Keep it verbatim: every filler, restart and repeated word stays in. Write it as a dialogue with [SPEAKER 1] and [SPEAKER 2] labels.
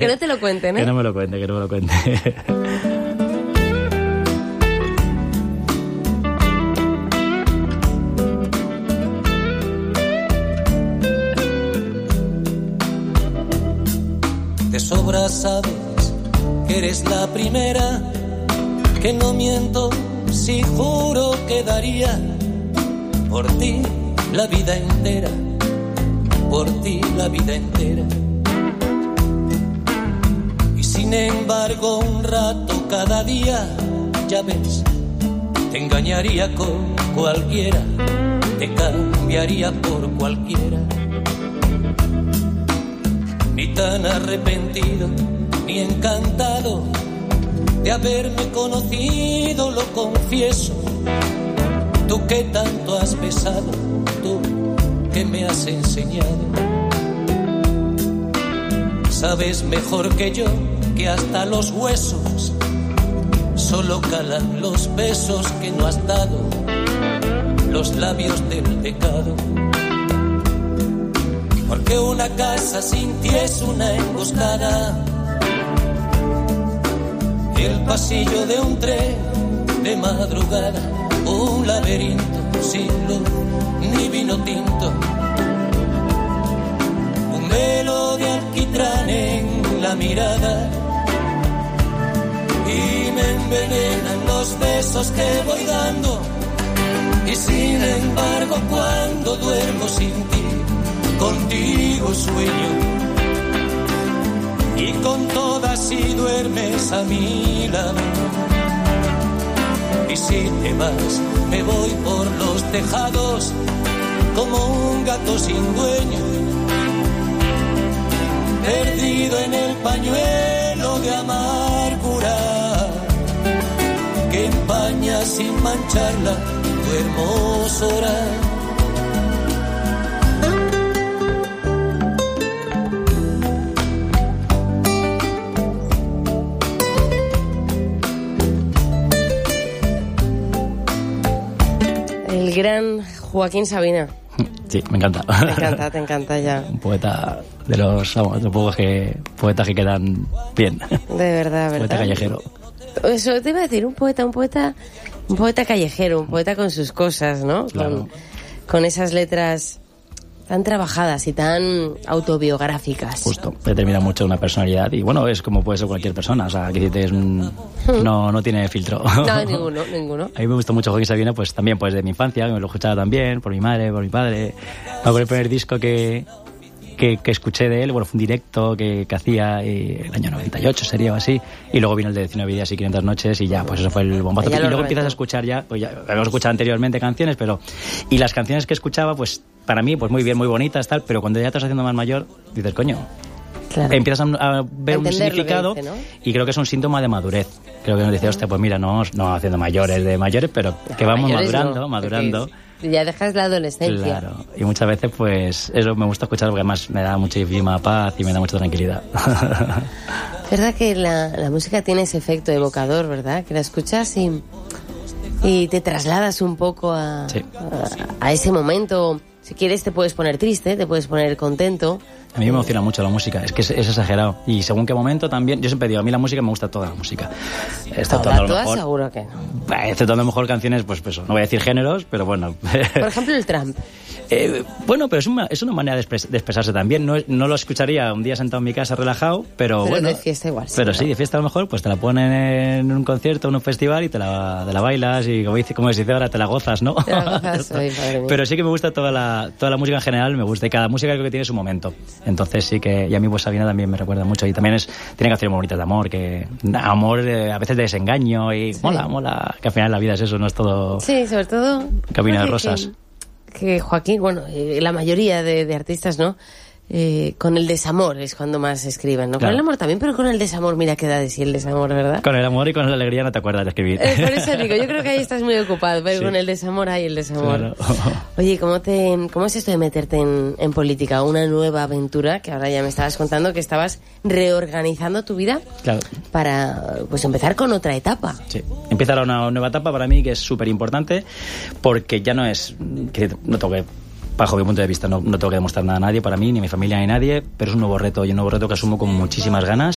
[SPEAKER 1] que no te lo cuenten, ¿eh?
[SPEAKER 2] Que no me lo cuente, que no me lo cuente.
[SPEAKER 3] De sobra sabes que eres la primera, que no miento si juro que daría por ti la vida entera, por ti la vida entera. Y sin embargo un rato cada día, ya ves, te engañaría con cualquiera, te cambiaría por cualquiera. Ni tan arrepentido, ni encantado de haberme conocido, lo confieso. Tú que tanto has besado, tú que me has enseñado. Sabes mejor que yo que hasta los huesos solo calan los besos que no has dado, los labios del pecado. Porque una casa sin ti es una emboscada, el pasillo de un tren de madrugada, un laberinto sin luz ni vino tinto, un velo de alquitrán en la mirada, y me envenenan los besos que voy dando. Y sin embargo cuando duermo sin ti, contigo sueño, y con todas si duermes a mi lado. Y si te vas, me voy por los tejados como un gato sin dueño, perdido en el pañuelo de amargura que empaña sin mancharla tu hermosura.
[SPEAKER 1] El gran Joaquín Sabina.
[SPEAKER 2] Sí, me encanta.
[SPEAKER 1] Te encanta, te encanta ya.
[SPEAKER 2] Un poeta de los, vamos, de los pocos que, poetas que quedan bien.
[SPEAKER 1] De verdad, ¿verdad?
[SPEAKER 2] Poeta callejero.
[SPEAKER 1] Eso te iba a decir, un poeta, un poeta, un poeta callejero, un poeta con sus cosas, ¿no?
[SPEAKER 2] Claro.
[SPEAKER 1] Con, con esas letras tan trabajadas y tan autobiográficas.
[SPEAKER 2] Justo, determina mucho una personalidad y bueno, es como puede ser cualquier persona, o sea, que es un, no, no tiene filtro.
[SPEAKER 1] No, ninguno, ninguno.
[SPEAKER 2] A mí me gusta mucho Joaquín Sabina, pues también pues de mi infancia, que me lo escuchaba también, por mi madre, por mi padre. Me acuerdo el primer disco que, que, que escuché de él, bueno, fue un directo que, que hacía eh, el año noventa y ocho sería o así, y luego vino el de diecinueve días y quinientas noches y ya, pues eso fue el bombazo. Y luego empiezas a escuchar ya, pues ya habíamos escuchado anteriormente canciones, pero y las canciones que escuchaba, pues para mí, pues muy bien, muy bonitas, tal, pero cuando ya te estás haciendo más mayor, dices, coño, claro. Empiezas a, a ver a un significado dice, ¿no? Y creo que es un síntoma de madurez. Creo que nos dice, hostia, pues mira, no, no haciendo mayores de mayores, pero que vamos madurando, no, madurando.
[SPEAKER 1] Ya dejas la adolescencia.
[SPEAKER 2] Claro, y muchas veces, pues, eso me gusta escuchar porque además me da muchísima paz y me da mucha tranquilidad.
[SPEAKER 1] Es verdad que la, la música tiene ese efecto evocador, ¿verdad? Que la escuchas y, y te trasladas un poco a, sí. a, a ese momento. Si quieres te puedes poner triste, te puedes poner contento.
[SPEAKER 2] A mí me emociona mucho la música, es que es, es exagerado. Y según qué momento también, yo siempre digo, a mí la música me gusta toda la música.
[SPEAKER 1] Toda, toda seguro que no.
[SPEAKER 2] Excepto a lo mejor canciones, pues, pues no voy a decir géneros, pero bueno.
[SPEAKER 1] Por ejemplo, el Trump.
[SPEAKER 2] Eh, bueno, pero es una, es una manera de, expres, de expresarse también. No, no lo escucharía un día sentado en mi casa relajado, pero,
[SPEAKER 1] pero
[SPEAKER 2] bueno.
[SPEAKER 1] de fiesta igual. Sí,
[SPEAKER 2] pero
[SPEAKER 1] ¿no?
[SPEAKER 2] sí, de fiesta a lo mejor, pues te la ponen en un concierto, en un festival y te la, te la bailas y como dice, como se dice ahora, te la gozas, ¿no?
[SPEAKER 1] Te la gozas, ay, madre mía.
[SPEAKER 2] Pero sí que me gusta toda la, toda la música en general, me gusta y cada música creo que tiene su momento. Entonces sí que, y a mí pues Sabina también me recuerda mucho y también es, tiene canciones muy bonitas de amor, que amor eh, a veces de desengaño y sí. mola, mola, que al final la vida es eso, no es todo.
[SPEAKER 1] Sí, sobre todo.
[SPEAKER 2] Camino de rosas.
[SPEAKER 1] Que, que Joaquín, bueno, eh, la mayoría de, de artistas, ¿no? Eh, con el desamor es cuando más escriben, ¿no? Claro. Con el amor también, pero con el desamor, mira qué da de sí el desamor, ¿verdad?
[SPEAKER 2] Con el amor y con la alegría no te acuerdas de escribir.
[SPEAKER 1] Eh, por eso digo, yo creo que ahí estás muy ocupado, pero sí. con el desamor hay el desamor. Claro. Oye, ¿cómo, te, ¿cómo es esto de meterte en, en política? Una nueva aventura, que ahora ya me estabas contando que estabas reorganizando tu vida
[SPEAKER 2] claro.
[SPEAKER 1] para pues empezar con otra etapa.
[SPEAKER 2] Sí, empieza una nueva etapa para mí que es súper importante porque ya no es que no tengo que bajo mi punto de vista no, no tengo que demostrar nada a nadie, para mí, ni a mi familia, ni a nadie, pero es un nuevo reto y un nuevo reto que asumo con muchísimas ganas